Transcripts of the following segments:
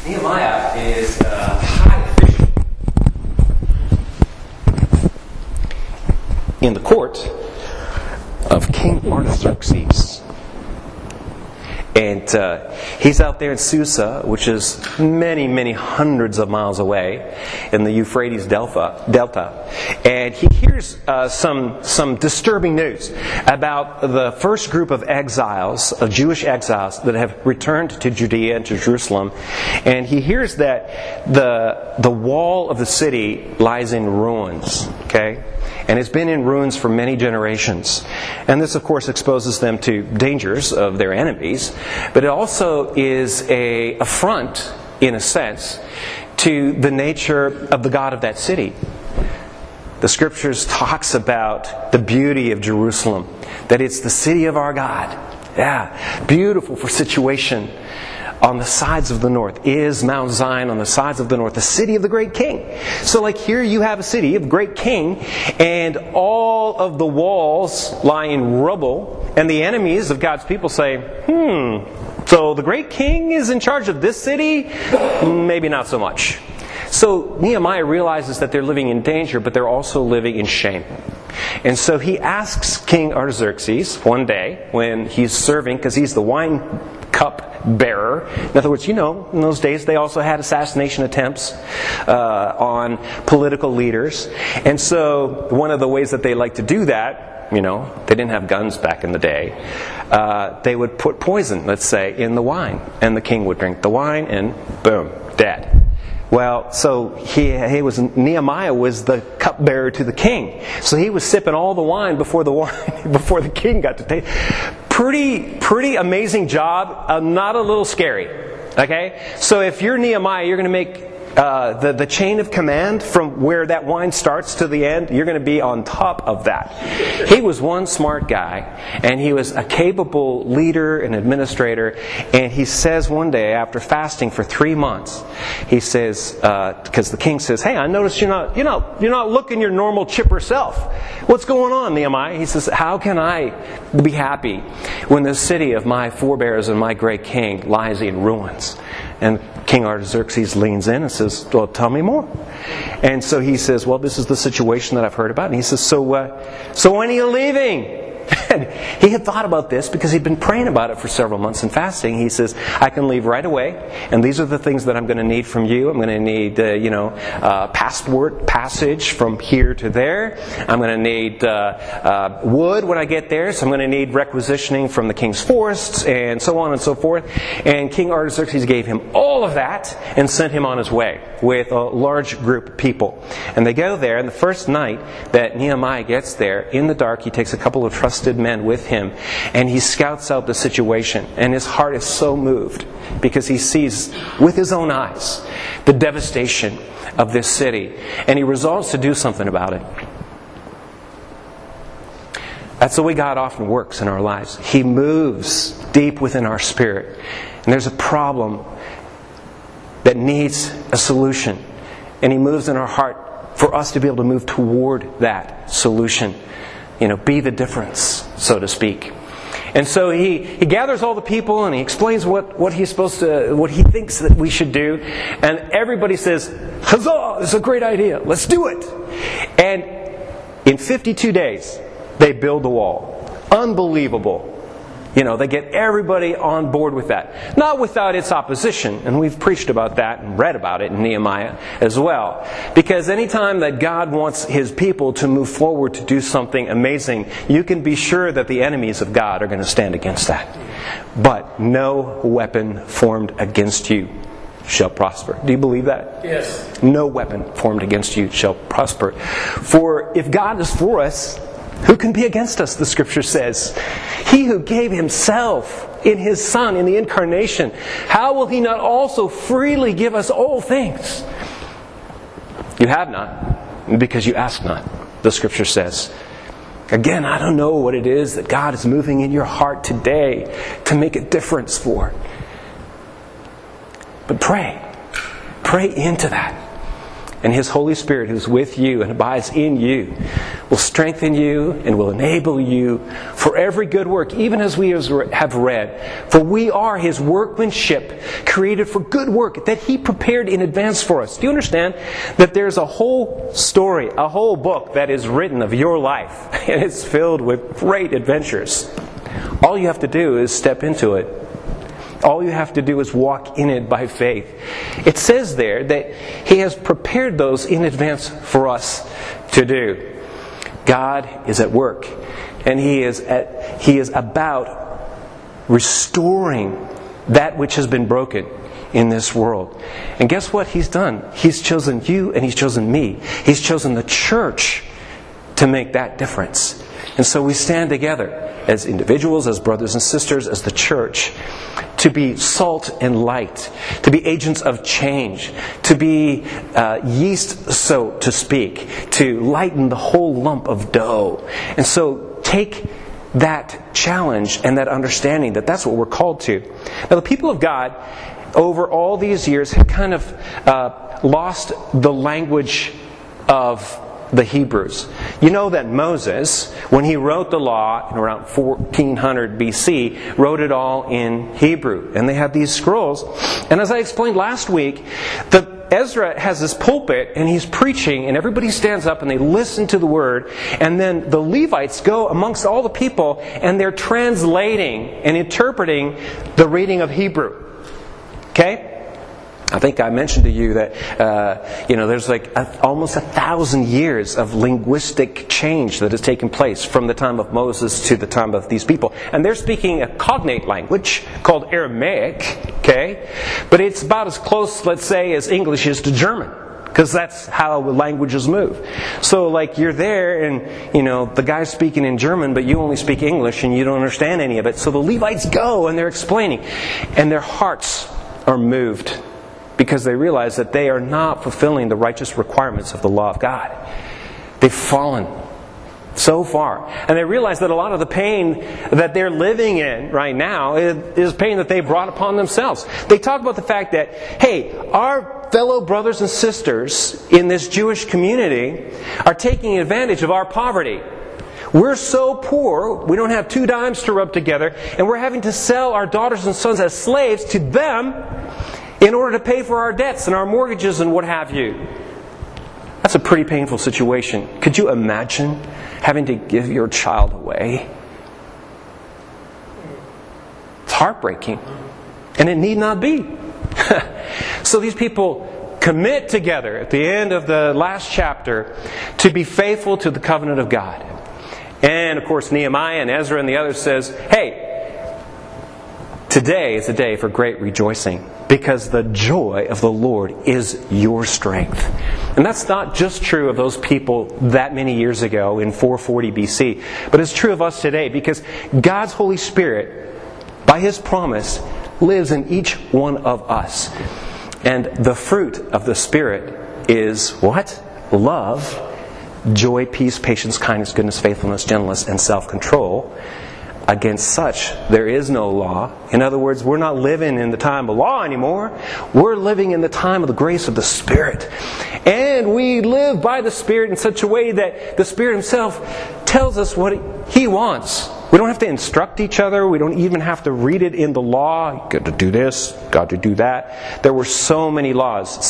Nehemiah is a high official in the court of King Artaxerxes. And he's out there in Susa, which is many, many hundreds of miles away in the Euphrates Delta. And he hears some disturbing news about the first group of exiles, of Jewish exiles, that have returned to Judea and to Jerusalem. And he hears that the wall of the city lies in ruins. Okay? And it's been in ruins for many generations. And this, of course, exposes them to dangers of their enemies. But it also is an affront, in a sense, to the nature of the God of that city. The Scriptures talks about the beauty of Jerusalem, that it's the city of our God. Yeah, beautiful for situation. On the sides of the north is Mount Zion, on the sides of the north, the city of the great king. So like here you have a city of great king, and all of the walls lie in rubble, and the enemies of God's people say, so the great king is in charge of this city? Maybe not so much. So Nehemiah realizes that they're living in danger, but they're also living in shame. And so he asks King Artaxerxes one day when he's serving, because he's the wine cup bearer. In other words, in those days they also had assassination attempts on political leaders. And so one of the ways that they like to do that, they didn't have guns back in the day, they would put poison, let's say, in the wine. And the king would drink the wine and boom, dead. Well, so Nehemiah was the cupbearer to the king. So he was sipping all the wine before the king got to taste. Pretty amazing job. Not a little scary. Okay? So if you're Nehemiah, you're going to make the chain of command from where that wine starts to the end, you're going to be on top of that. He was one smart guy, and he was a capable leader and administrator. And he says one day, after fasting for 3 months, he says, because the king says, "Hey, I noticed you're not looking your normal chipper self. What's going on, Nehemiah?" He says, "How can I be happy when the city of my forebears and my great king lies in ruins?" And King Artaxerxes leans in and says, "Well, tell me more." And so he says, "Well, this is the situation that I've heard about." And he says, So when are you leaving?" And he had thought about this because he'd been praying about it for several months and fasting. He says, "I can leave right away, and these are the things that I'm going to need from you. I'm going to need, passport passage from here to there. I'm going to need wood when I get there, so I'm going to need requisitioning from the king's forests, and so on and so forth." And King Artaxerxes gave him all of that and sent him on his way with a large group of people. And they go there, and the first night that Nehemiah gets there, in the dark, he takes a couple of trusted men with him, and he scouts out the situation. And his heart is so moved because he sees with his own eyes the devastation of this city, and he resolves to do something about it. That's the way God often works in our lives. He moves deep within our spirit, and there's a problem that needs a solution, and He moves in our heart for us to be able to move toward that solution. Be the difference, so to speak. And so he gathers all the people and he explains what he thinks that we should do. And everybody says, "Huzzah! It's a great idea. Let's do it." And in 52 days, they build the wall. Unbelievable. They get everybody on board with that. Not without its opposition. And we've preached about that and read about it in Nehemiah as well. Because anytime that God wants His people to move forward to do something amazing, you can be sure that the enemies of God are going to stand against that. But no weapon formed against you shall prosper. Do you believe that? Yes. No weapon formed against you shall prosper. For if God is for us, who can be against us, the Scripture says? He who gave Himself in His Son, in the incarnation, how will He not also freely give us all things? You have not, because you ask not, the Scripture says. Again, I don't know what it is that God is moving in your heart today to make a difference for. But pray. Pray into that. And His Holy Spirit, who's with you and abides in you, will strengthen you and will enable you for every good work, even as we have read. For we are His workmanship, created for good work that He prepared in advance for us. Do you understand that there's a whole story, a whole book that is written of your life, and it's filled with great adventures? All you have to do is step into it. All you have to do is walk in it by faith. It says there that He has prepared those in advance for us to do. God is at work, and He is about restoring that which has been broken in this world. And guess what He's done? He's chosen you and He's chosen me. He's chosen the church to make that difference. And so we stand together as individuals, as brothers and sisters, as the church, to be salt and light, to be agents of change, to be yeast, so to speak, to lighten the whole lump of dough. And so take that challenge and that understanding that that's what we're called to. Now, the people of God, over all these years, have kind of lost the language of the Hebrews. You know that Moses, when he wrote the law in around 1400 BC, wrote it all in Hebrew. And they had these scrolls. And as I explained last week, Ezra has this pulpit and he's preaching, and everybody stands up and they listen to the word. And then the Levites go amongst all the people and they're translating and interpreting the reading of Hebrew. Okay? I think I mentioned to you that there's like almost 1,000 years of linguistic change that has taken place from the time of Moses to the time of these people. And they're speaking a cognate language called Aramaic, okay? But it's about as close, let's say, as English is to German, because that's how languages move. So like you're there and, the guy's speaking in German, but you only speak English and you don't understand any of it. So the Levites go and they're explaining. And their hearts are moved, because they realize that they are not fulfilling the righteous requirements of the law of God. They've fallen so far. And they realize that a lot of the pain that they're living in right now is pain that they brought upon themselves. They talk about the fact that, hey, our fellow brothers and sisters in this Jewish community are taking advantage of our poverty. We're so poor, we don't have 2 dimes to rub together, and we're having to sell our daughters and sons as slaves to them in order to pay for our debts and our mortgages and what have you. That's a pretty painful situation. Could you imagine having to give your child away? It's heartbreaking. And it need not be. So these people commit together at the end of the last chapter to be faithful to the covenant of God. And of course Nehemiah and Ezra and the others says, hey, today is a day for great rejoicing, because the joy of the Lord is your strength. And that's not just true of those people that many years ago in 440 BC, but it's true of us today, because God's Holy Spirit, by His promise, lives in each one of us. And the fruit of the Spirit is what? Love, joy, peace, patience, kindness, goodness, faithfulness, gentleness, and self-control. Against such, there is no law. In other words, we're not living in the time of law anymore. We're living in the time of the grace of the Spirit. And we live by the Spirit in such a way that the Spirit Himself tells us what He wants. We don't have to instruct each other. We don't even have to read it in the law. You've got to do this, got to do that. There were so many laws,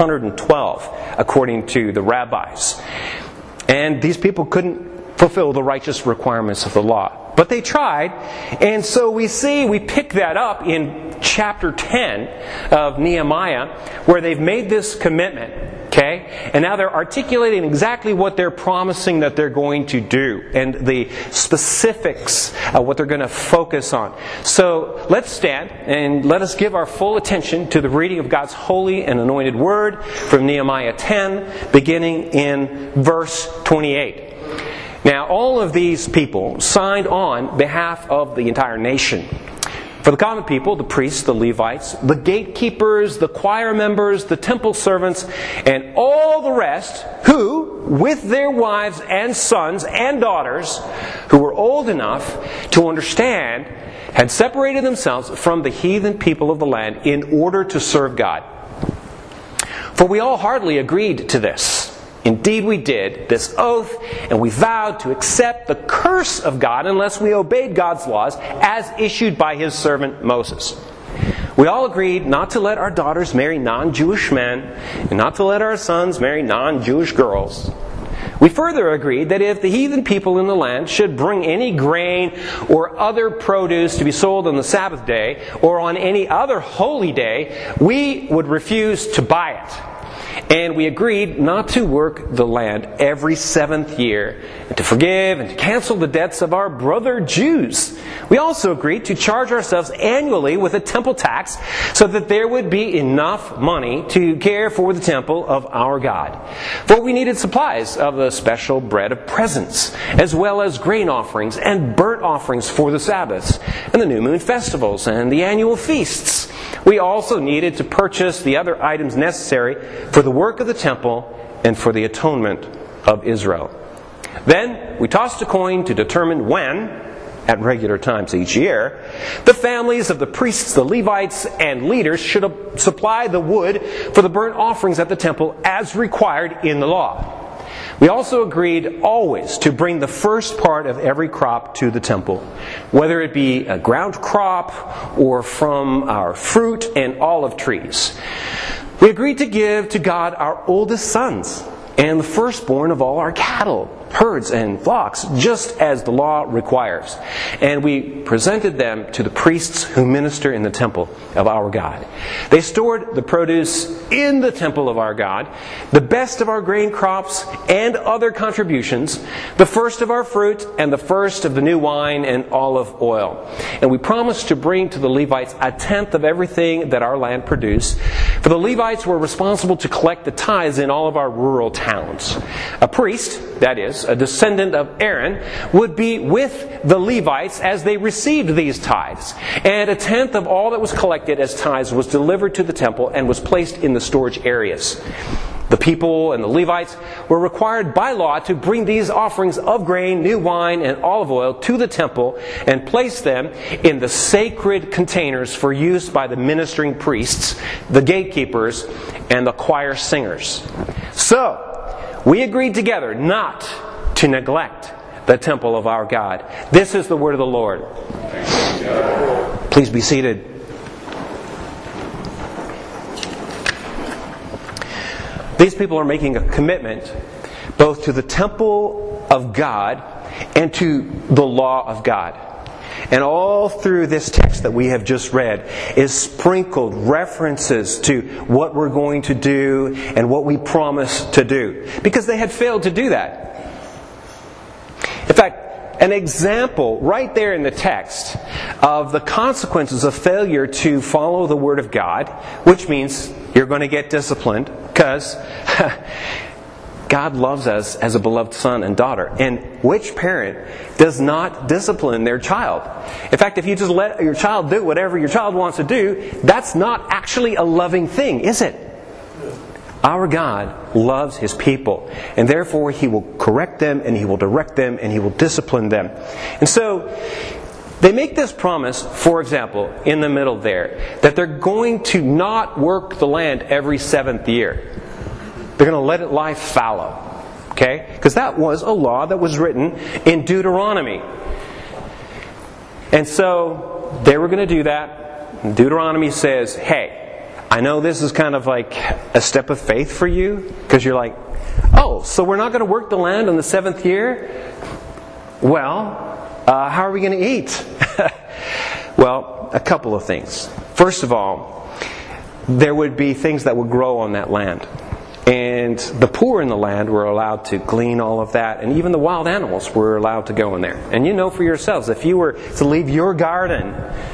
612 according to the rabbis. And these people couldn't fulfill the righteous requirements of the law. But they tried, and so we pick that up in chapter 10 of Nehemiah, where they've made this commitment, okay? And now they're articulating exactly what they're promising that they're going to do, and the specifics of what they're going to focus on. So let's stand, and let us give our full attention to the reading of God's holy and anointed word from Nehemiah 10, beginning in verse 28. Now, all of these people signed on behalf of the entire nation. For the common people, the priests, the Levites, the gatekeepers, the choir members, the temple servants, and all the rest who, with their wives and sons and daughters, who were old enough to understand, had separated themselves from the heathen people of the land in order to serve God. For we all heartily agreed to this. Indeed we did this oath, and we vowed to accept the curse of God unless we obeyed God's laws as issued by His servant Moses. We all agreed not to let our daughters marry non-Jewish men, and not to let our sons marry non-Jewish girls. We further agreed that if the heathen people in the land should bring any grain or other produce to be sold on the Sabbath day or on any other holy day, we would refuse to buy it. And we agreed not to work the land every 7th year, and to forgive and to cancel the debts of our brother Jews. We also agreed to charge ourselves annually with a temple tax so that there would be enough money to care for the temple of our God. For we needed supplies of the special bread of presence, as well as grain offerings and burnt offerings for the Sabbaths, and the new moon festivals, and the annual feasts. We also needed to purchase the other items necessary for the work of the temple and for the atonement of Israel. Then we tossed a coin to determine when, at regular times each year, the families of the priests, the Levites, and leaders should supply the wood for the burnt offerings at the temple as required in the law. We also agreed always to bring the first part of every crop to the temple, whether it be a ground crop or from our fruit and olive trees. We agreed to give to God our oldest sons and the firstborn of all our cattle, herds, and flocks, just as the law requires. And we presented them to the priests who minister in the temple of our God. They stored the produce in the temple of our God, the best of our grain crops and other contributions, the first of our fruit, and the first of the new wine and olive oil. And we promised to bring to the Levites 1/10 of everything that our land produced. For the Levites were responsible to collect the tithes in all of our rural towns. A priest, that is, a descendant of Aaron, would be with the Levites as they received these tithes. And 1/10 of all that was collected as tithes was delivered to the temple and was placed in the storage areas. The people and the Levites were required by law to bring these offerings of grain, new wine, and olive oil to the temple and place them in the sacred containers for use by the ministering priests, the gatekeepers, and the choir singers. So, we agreed together not to neglect the temple of our God. This is the word of the Lord. Please be seated. These people are making a commitment both to the temple of God and to the law of God. And all through this text that we have just read is sprinkled references to what we're going to do and what we promise to do. Because they had failed to do that. In fact, an example right there in the text of the consequences of failure to follow the Word of God, which means you're going to get disciplined because God loves us as a beloved son and daughter. And which parent does not discipline their child? In fact, if you just let your child do whatever your child wants to do, that's not actually a loving thing, is it? Our God loves His people, and therefore He will correct them, and He will direct them, and He will discipline them. And so, they make this promise, for example, in the middle there, that they're going to not work the land every 7th year. They're going to let it lie fallow. Okay? Because that was a law that was written in Deuteronomy. And so, they were going to do that. Deuteronomy says, hey, I know this is kind of like a step of faith for you, because you're like, oh, so we're not going to work the land on the 7th year? Well, how are we going to eat? Well, a couple of things. First of all, there would be things that would grow on that land. And the poor in the land were allowed to glean all of that, and even the wild animals were allowed to go in there. And you know for yourselves, if you were to leave your garden,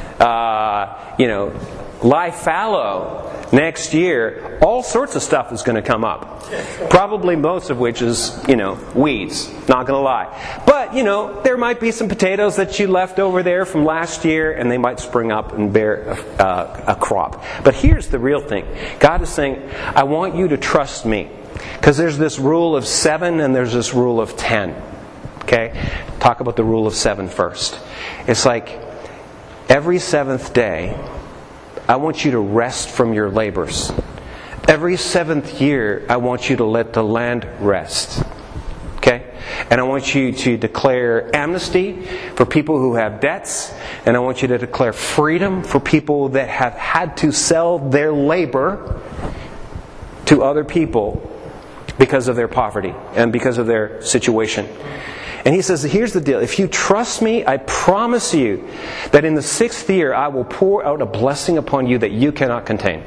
lie fallow next year, all sorts of stuff is going to come up. Probably most of which is, weeds. Not going to lie. But, there might be some potatoes that you left over there from last year, and they might spring up and bear a crop. But here's the real thing. God is saying, I want you to trust me. Because there's this rule of 7 and there's this rule of 10. Okay? Talk about the rule of 7 first. It's like, every 7th day, I want you to rest from your labors. every 7th year, I want you to let the land rest. Okay? And I want you to declare amnesty for people who have debts. And I want you to declare freedom for people that have had to sell their labor to other people because of their poverty and because of their situation. And he says, here's the deal. If you trust me, I promise you that in the 6th year I will pour out a blessing upon you that you cannot contain.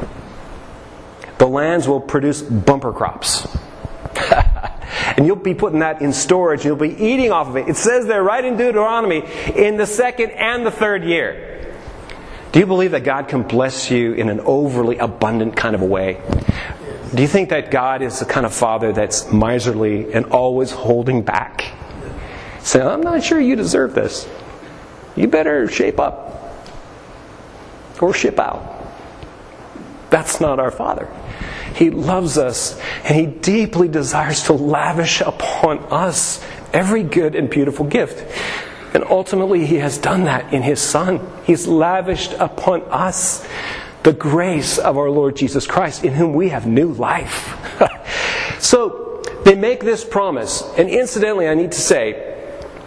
The lands will produce bumper crops. And you'll be putting that in storage. You'll be eating off of it. It says there right in Deuteronomy, in the 2nd and the 3rd year. Do you believe that God can bless you in an overly abundant kind of a way? Do you think that God is the kind of father that's miserly and always holding back? Saying, I'm not sure you deserve this. You better shape up. Or ship out. That's not our Father. He loves us, and He deeply desires to lavish upon us every good and beautiful gift. And ultimately, He has done that in His Son. He's lavished upon us the grace of our Lord Jesus Christ, in whom we have new life. So, they make this promise. And incidentally, I need to say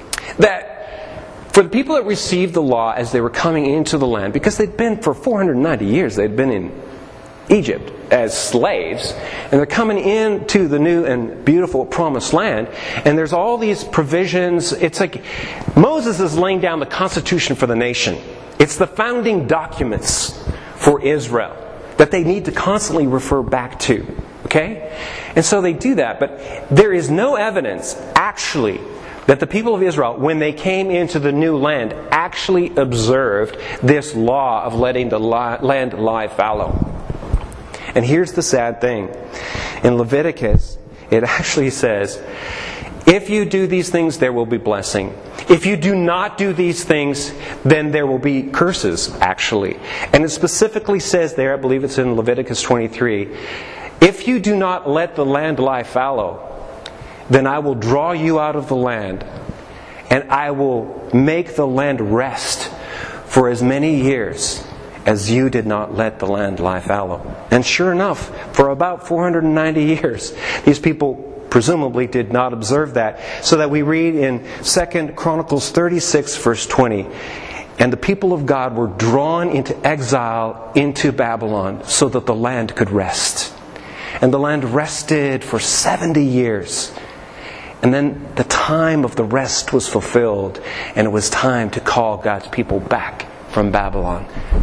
that for the people that received the law as they were coming into the land, because they'd been for 490 years, they'd been in Egypt as slaves, and they're coming into the new and beautiful promised land, and there's all these provisions. It's like Moses is laying down the constitution for the nation. It's the founding documents for Israel that they need to constantly refer back to. Okay? And so they do that, but there is no evidence actually that the people of Israel, when they came into the new land, actually observed this law of letting the land lie fallow. And here's the sad thing. In Leviticus, it actually says, if you do these things, there will be blessing. If you do not do these things, then there will be curses, actually. And it specifically says there, I believe it's in Leviticus 23, if you do not let the land lie fallow, then I will draw you out of the land, and I will make the land rest for as many years as you did not let the land lie fallow. And sure enough, for about 490 years, these people presumably did not observe that. So that we read in 2 Chronicles 36, verse 20, and the people of God were drawn into exile into Babylon so that the land could rest. And the land rested for 70 years. And then the time of the rest was fulfilled, and it was time to call God's people back from Babylon.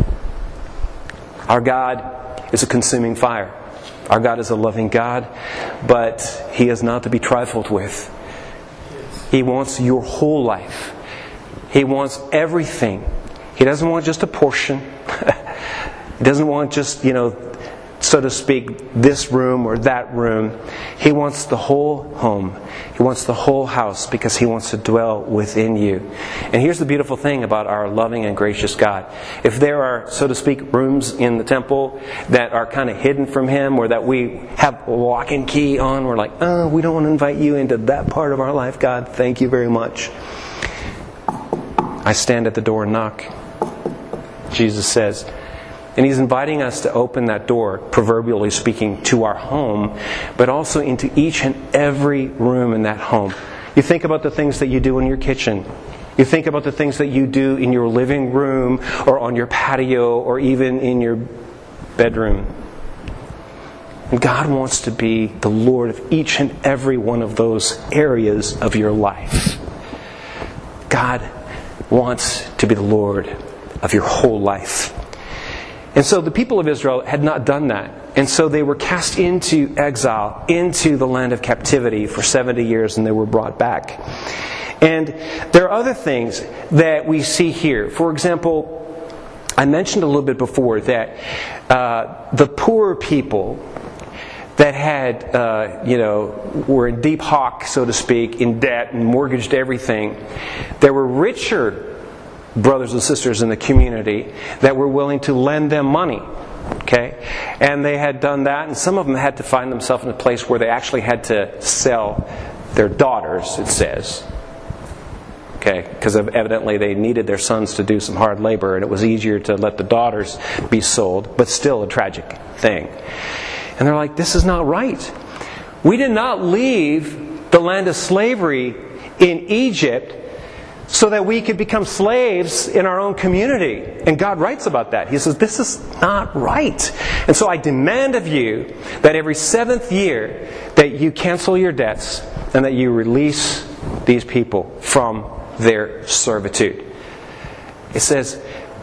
Our God is a consuming fire. Our God is a loving God, but He is not to be trifled with. He wants your whole life. He wants everything. He doesn't want just a portion. He doesn't want just, so to speak, this room or that room. He wants the whole home. He wants the whole house because He wants to dwell within you. And here's the beautiful thing about our loving and gracious God. If there are, so to speak, rooms in the temple that are kind of hidden from Him, or that we have a lock and key on, we're like, oh, we don't want to invite you into that part of our life, God. Thank you very much. I stand at the door and knock, Jesus says. And He's inviting us to open that door, proverbially speaking, to our home, but also into each and every room in that home. You think about the things that you do in your kitchen. You think about the things that you do in your living room, or on your patio, or even in your bedroom. And God wants to be the Lord of each and every one of those areas of your life. God wants to be the Lord of your whole life. And so the people of Israel had not done that. And so they were cast into exile, into the land of captivity for 70 years, and they were brought back. And there are other things that we see here. For example, I mentioned a little bit before that the poor people that had, were in deep hock, so to speak, in debt and mortgaged everything, there were richer brothers and sisters in the community that were willing to lend them money. Okay? And they had done that, and some of them had to find themselves in a place where they actually had to sell their daughters, it says. Okay? Because evidently they needed their sons to do some hard labor, and it was easier to let the daughters be sold, but still a tragic thing. And they're like, this is not right. We did not leave the land of slavery in Egypt so that we could become slaves in our own community. And God writes about that. He says, this is not right. And so I demand of you that every 7th year that you cancel your debts and that you release these people from their servitude. It says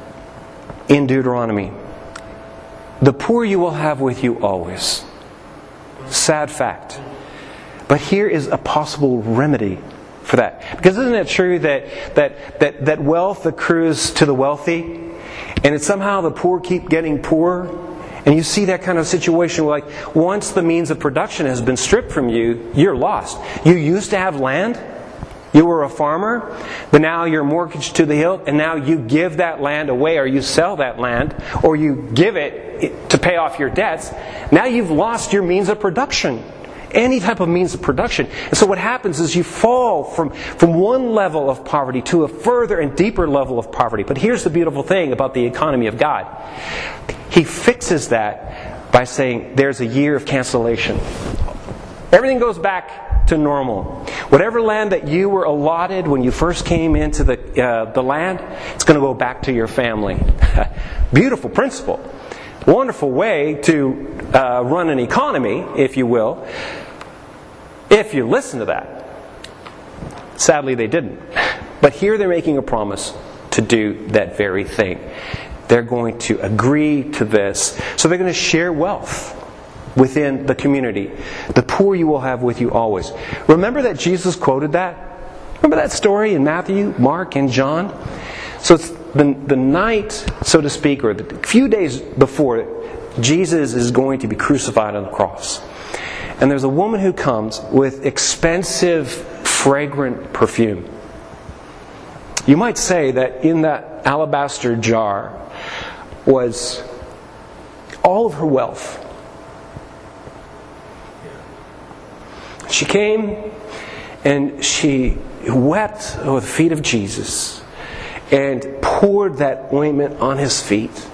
in Deuteronomy, the poor you will have with you always. Sad fact. But here is a possible remedy for that. Because isn't it true that wealth accrues to the wealthy, and it's somehow the poor keep getting poorer? And you see that kind of situation where, like, once the means of production has been stripped from you, you're lost. You used to have land. You were a farmer, but now you're mortgaged to the hilt, and now you give that land away, or you sell that land, or you give it to pay off your debts. Now you've lost your means of production. Any type of means of production. And so what happens is you fall from one level of poverty to a further and deeper level of poverty. But here's the beautiful thing about the economy of God. He fixes that by saying there's a year of cancellation. Everything goes back to normal. Whatever land that you were allotted when you first came into the land, it's going to go back to your family. Beautiful principle. Wonderful way to run an economy, if you will, if you listen to that. Sadly, they didn't. But here they're making a promise to do that very thing. They're going to agree to this. So they're going to share wealth within the community. The poor you will have with you always. Remember that Jesus quoted that? Remember that story in Matthew, Mark, and John? So it's the night, so to speak, or the few days before Jesus is going to be crucified on the cross. And there's a woman who comes with expensive, fragrant perfume. You might say that in that alabaster jar was all of her wealth. She came and she wept at the feet of Jesus and poured that ointment on His feet.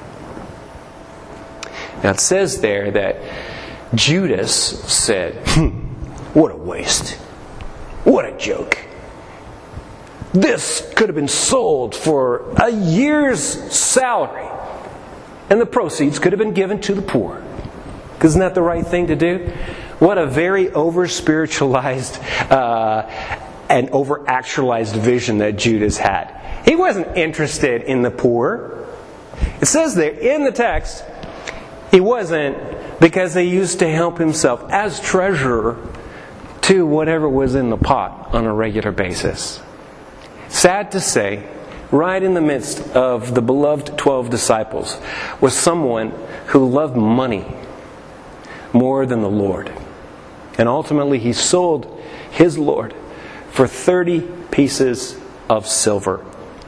Now it says there that Judas said, what a waste. What a joke. This could have been sold for a year's salary, and the proceeds could have been given to the poor. Isn't that the right thing to do? What a very over-spiritualized and over-actualized vision that Judas had. He wasn't interested in the poor. It says there in the text, he wasn't, because he used to help himself as treasurer to whatever was in the pot on a regular basis. Sad to say, right in the midst of the beloved 12 disciples was someone who loved money more than the Lord. And ultimately he sold his Lord for 30 pieces of silver.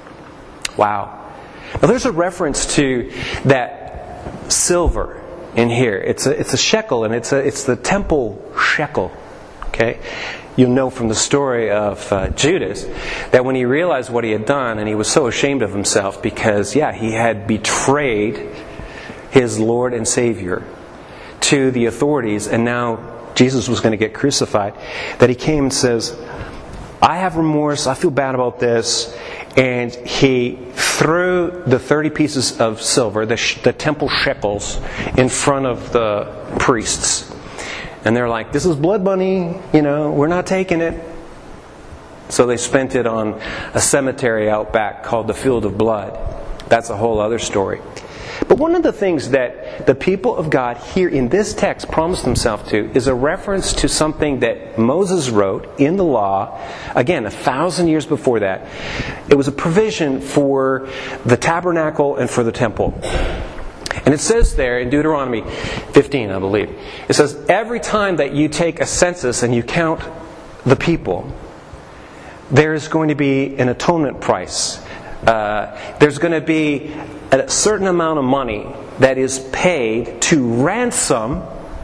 Wow. Now there's a reference to that silver in here. It's a shekel, and it's the temple shekel. Okay? You'll know from the story of Judas that when he realized what he had done, and he was so ashamed of himself because, he had betrayed his Lord and Savior to the authorities, and now Jesus was going to get crucified, that he came and says, I have remorse, I feel bad about this. And he threw the 30 pieces of silver, the temple shekels, in front of the priests. And they're like, this is blood money, we're not taking it. So they spent it on a cemetery out back called the Field of Blood. That's a whole other story. But one of the things that the people of God here in this text promised themselves to is a reference to something that Moses wrote in the law, again, 1,000 years before that. It was a provision for the tabernacle and for the temple. And it says there in Deuteronomy 15, I believe, it says, every time that you take a census and you count the people, there is going to be an atonement price. There's going to be a certain amount of money that is paid to ransom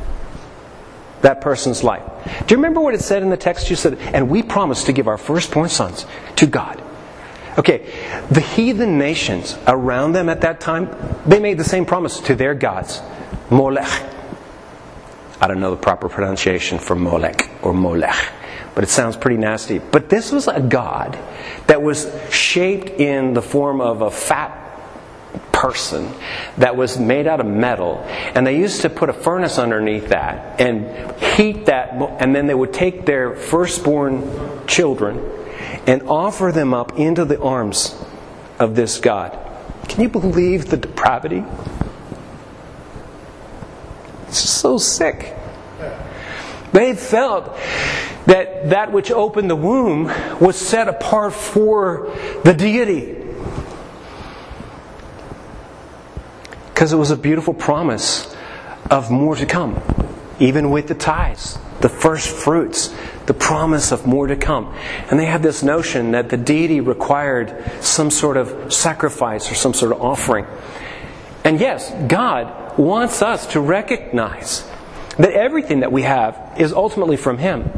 that person's life. Do you remember what it said in the text? You said, and we promised to give our firstborn sons to God. Okay, the heathen nations around them at that time, they made the same promise to their gods. Molech. I don't know the proper pronunciation for Molech or Molech, but it sounds pretty nasty. But this was a god that was shaped in the form of a fat person that was made out of metal, and they used to put a furnace underneath that and heat that, and then they would take their firstborn children and offer them up into the arms of this god. Can you believe the depravity? It's just so sick. They felt that that which opened the womb was set apart for the deity, because it was a beautiful promise of more to come, even with the tithes, the first fruits, the promise of more to come. And they had this notion that the deity required some sort of sacrifice or some sort of offering. And yes, God wants us to recognize that everything that we have is ultimately from Him.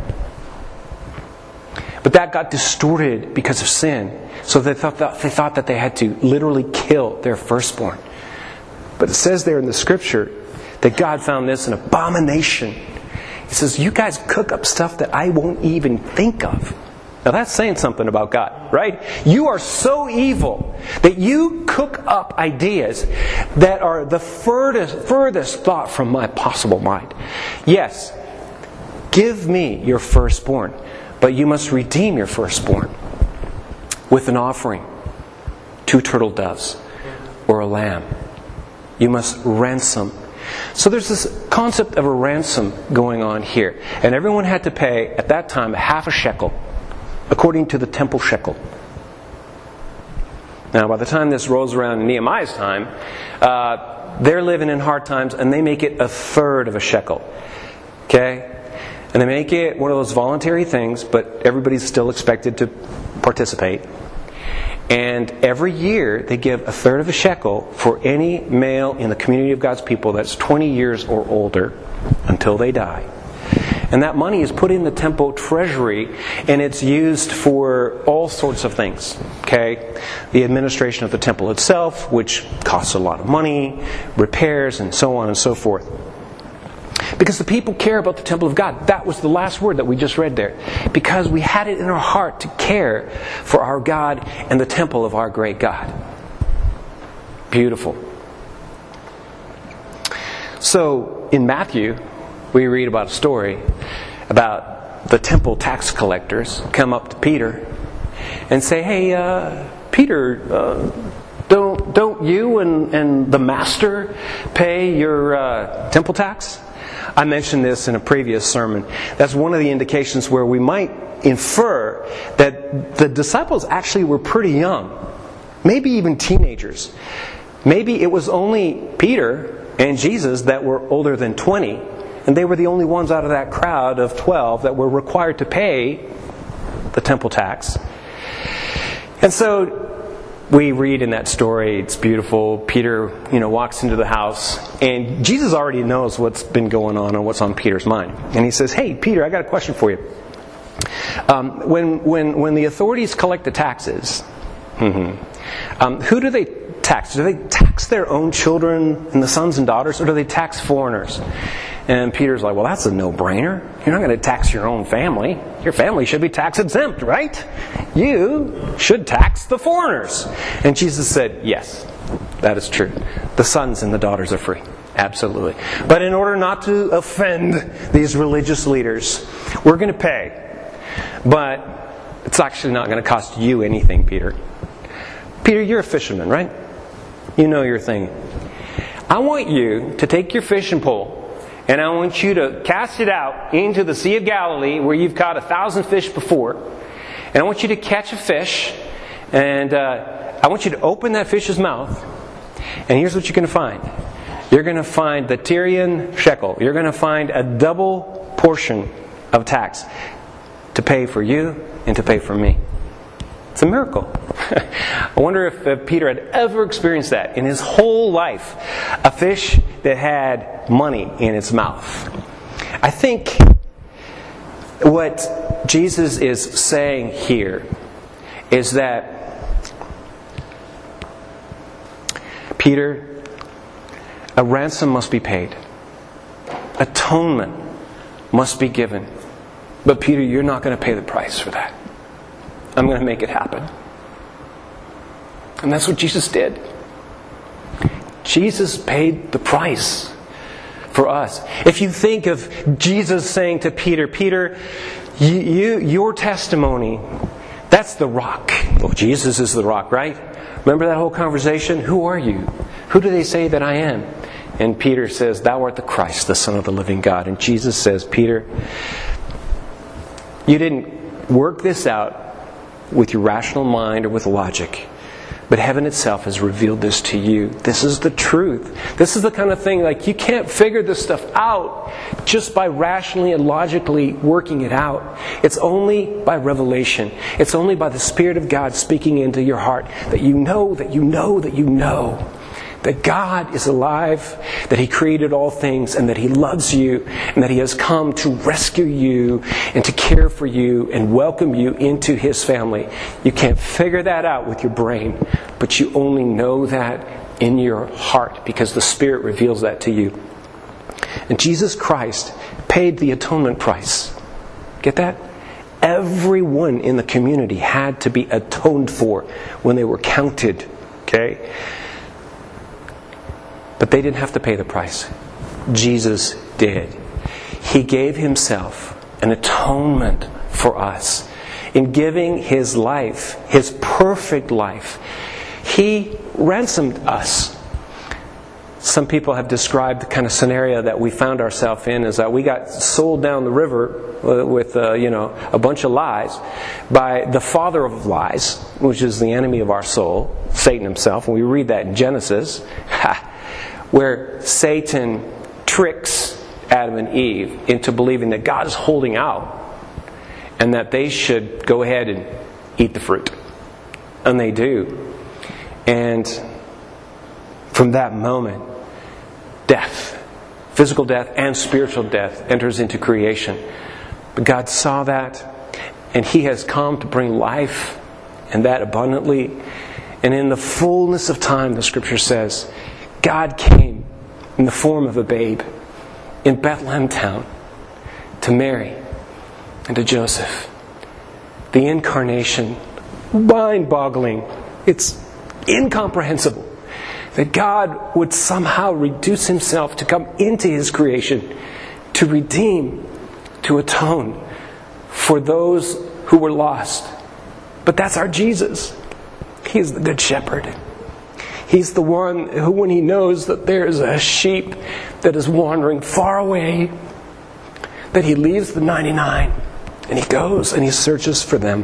But that got distorted because of sin. So they thought that they had to literally kill their firstborn. But it says there in the Scripture that God found this an abomination. He says, you guys cook up stuff that I won't even think of. Now that's saying something about God, right? You are so evil that you cook up ideas that are the furthest thought from my possible mind. Yes, give me your firstborn, but you must redeem your firstborn with an offering, 2 turtle doves or a lamb. You must ransom. So there's this concept of a ransom going on here. And everyone had to pay, at that time, half a shekel, according to the temple shekel. Now, by the time this rolls around in Nehemiah's time, they're living in hard times, and they make it a third of a shekel. Okay? And they make it one of those voluntary things, but everybody's still expected to participate. And every year they give a third of a shekel for any male in the community of God's people that's 20 years or older until they die. And that money is put in the temple treasury, and it's used for all sorts of things. Okay? The administration of the temple itself, which costs a lot of money, repairs, and so on and so forth. Because the people care about the temple of God. That was the last word that we just read there. Because we had it in our heart to care for our God and the temple of our great God. Beautiful. So, in Matthew, we read about a story about the temple tax collectors come up to Peter and say, hey, Peter, don't you and the master pay your temple tax? I mentioned this in a previous sermon. That's one of the indications where we might infer that the disciples actually were pretty young. Maybe even teenagers. Maybe it was only Peter and Jesus that were older than 20. And they were the only ones out of that crowd of 12 that were required to pay the temple tax. And so we read in that story, it's beautiful. Peter, walks into the house, and Jesus already knows what's been going on and what's on Peter's mind. And he says, "Hey, Peter, I got a question for you. When the authorities collect the taxes, who do they tax? Do they tax their own children and the sons and daughters, or do they tax foreigners?" And Peter's like, well, that's a no-brainer. You're not going to tax your own family. Your family should be tax exempt, right? You should tax the foreigners. And Jesus said, yes, that is true. The sons and the daughters are free. Absolutely. But in order not to offend these religious leaders, we're going to pay. But it's actually not going to cost you anything, Peter. Peter, you're a fisherman, right? You know your thing. I want you to take your fishing pole, and I want you to cast it out into the Sea of Galilee where you've caught 1,000 fish before. And I want you to catch a fish. And I want you to open that fish's mouth. And here's what you're going to find. You're going to find the Tyrian shekel. You're going to find a double portion of tax to pay for you and to pay for me. It's a miracle. I wonder if Peter had ever experienced that in his whole life. A fish that had money in its mouth. I think what Jesus is saying here is that, Peter, a ransom must be paid. atonement must be given. But Peter, you're not going to pay the price for that. I'm going to make it happen. And that's what Jesus did. Jesus paid the price for us. If you think of Jesus saying to Peter, Peter, your testimony, that's the rock. Well, Jesus is the rock, right? Remember that whole conversation? Who are you? Who do they say that I am? And Peter says, thou art the Christ, the Son of the living God. And Jesus says, Peter, you didn't work this out with your rational mind or with logic. But heaven itself has revealed this to you. This is the truth. This is the kind of thing, like, you can't figure this stuff out just by rationally and logically working it out. It's only by revelation. It's only by the Spirit of God speaking into your heart that you know that God is alive, that He created all things, and that He loves you, and that He has come to rescue you and to care for you and welcome you into His family. You can't figure that out with your brain, but you only know that in your heart because the Spirit reveals that to you. And Jesus Christ paid the atonement price. Get that? Everyone in the community had to be atoned for when they were counted. Okay? But they didn't have to pay the price. Jesus did. He gave Himself an atonement for us. In giving His life, His perfect life, He ransomed us. Some people have described the kind of scenario that we found ourselves in as that we got sold down the river with a bunch of lies by the father of lies, which is the enemy of our soul, Satan himself. And we read that in Genesis. Where Satan tricks Adam and Eve into believing that God is holding out and that they should go ahead and eat the fruit. And they do. And from that moment, death, physical death and spiritual death, enters into creation. But God saw that, and He has come to bring life, and that abundantly. And in the fullness of time, the Scripture says, God came in the form of a babe in Bethlehem town to Mary and to Joseph. The incarnation, mind-boggling. It's incomprehensible that God would somehow reduce Himself to come into His creation, to redeem, to atone for those who were lost. But that's our Jesus. He is the Good Shepherd. He's the one who, when He knows that there is a sheep that is wandering far away, that He leaves the 99 and He goes and He searches for them.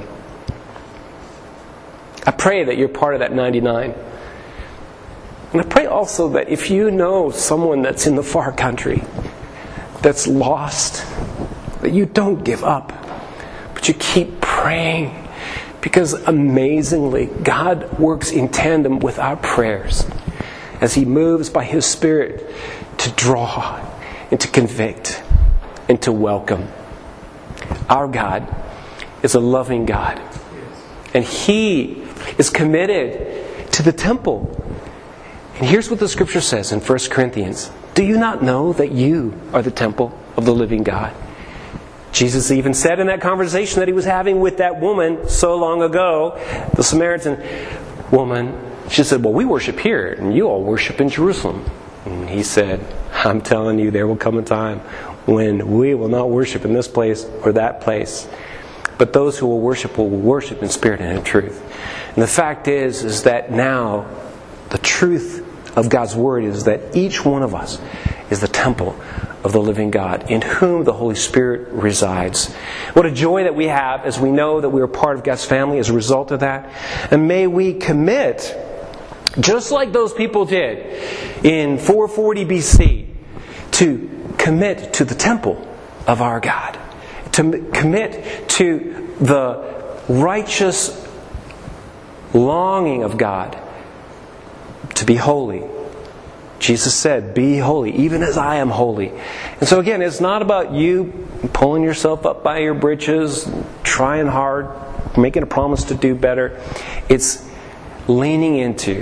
I pray that you're part of that 99. And I pray also that if you know someone that's in the far country, that's lost, that you don't give up, but you keep praying. Because amazingly, God works in tandem with our prayers as He moves by His Spirit to draw and to convict and to welcome. Our God is a loving God. And He is committed to the temple. And here's what the Scripture says in 1 Corinthians. Do you not know that you are the temple of the living God? Jesus even said in that conversation that He was having with that woman so long ago, the Samaritan woman, she said, well, we worship here and you all worship in Jerusalem. And He said, I'm telling you, there will come a time when we will not worship in this place or that place. But those who will worship in spirit and in truth. And the fact is that now the truth of God's Word is that each one of us is the temple of the living God, in whom the Holy Spirit resides. What a joy that we have as we know that we are part of God's family as a result of that. And may we commit, just like those people did in 440 BC, to commit to the temple of our God. To commit to the righteous longing of God to be holy. Jesus said, be holy, even as I am holy. And so again, it's not about you pulling yourself up by your britches, trying hard, making a promise to do better. It's leaning into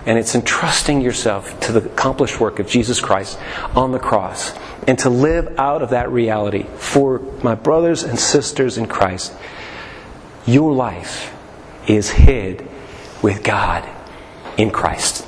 And it's entrusting yourself to the accomplished work of Jesus Christ on the cross. And to live out of that reality. For my brothers and sisters in Christ, your life is hid with God in Christ.